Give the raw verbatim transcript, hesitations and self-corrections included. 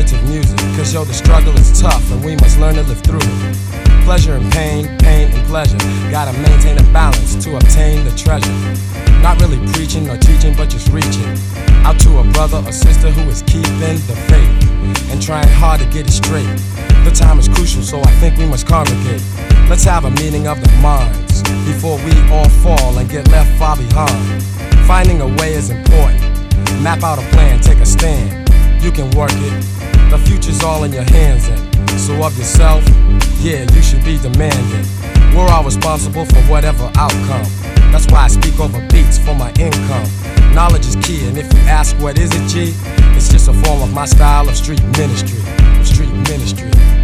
alternative music, cause yo, the struggle is tough and we must learn to live through it. Pleasure and pain, pain and pleasure, gotta maintain a balance to obtain the treasure. Not really preaching or teaching, but just reaching out to a brother or sister who is keeping the faith and trying hard to get it straight. The time is crucial, so I think we must congregate. Let's have a meeting of the minds before we all fall and get left far behind. Finding a way is important. Map out a plan, take a stand. You can work it. The future's all in your hands, and so of yourself, yeah, you should be demanding. We're all responsible for whatever outcome. That's why I speak over beats for my income. Knowledge is key, and if you ask what is it, G, it's just a form of my style of street ministry. Street ministry.